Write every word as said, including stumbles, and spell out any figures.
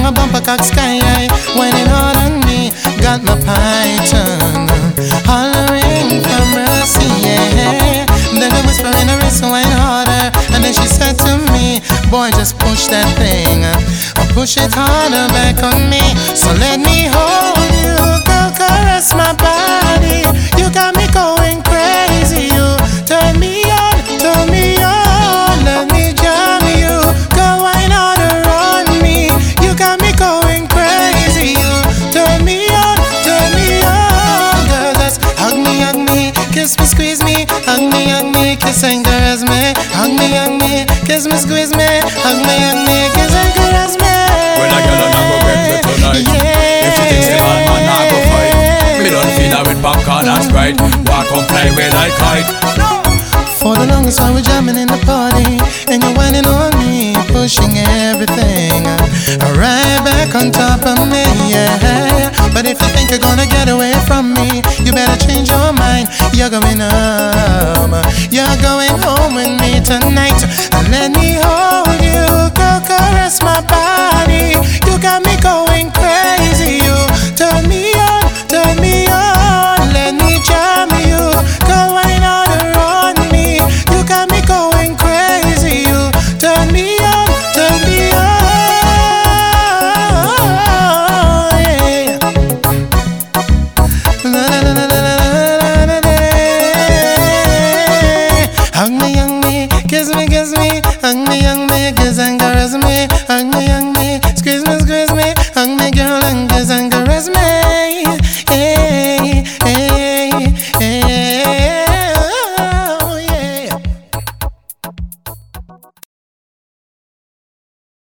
along a bumper cock sky high, whining hard on me. Got my python hollering for mercy, yeah. Then I whisper in her wrist, wine harder. And then she said to me, boy, just push that thing, or push it harder back on me. So let me hold you, girl, caress my body. You got me going crazy. You turn me on, turn me on. Let me jam you, go wine harder on me. You got me going crazy. You turn me on, turn me on. Girl, just hug me, hug me, kiss me, squeeze me. Hug me, hug me, kiss and caress me. Hug me, hug me, kiss me, squeeze me. Hug me, hug me, kiss and caress me. When I get on, I go get me tonight. Yeah. If she thinks the man, man, I go fight. Me don't feel her with popcorn and Sprite. Walk on, fly away like kite. For the longest while we're jamming in the party, and you're whining on me, pushing everything right back on top of me, yeah. But if you think you're gonna get away from me, you better change your mind. You're going home, you're going home with me tonight. And let me hold you, girl, caress my body. You got me going crazy. You turn me on, turn me on. Let me jam you, go wine harder on me. You got me going crazy. You turn me on, turn me on, yeah. La, la, la, la, la, la, la, la. Hug me, hug me, kiss me, kiss me. Hug me, hug me, kiss and caress me. Hug me, hug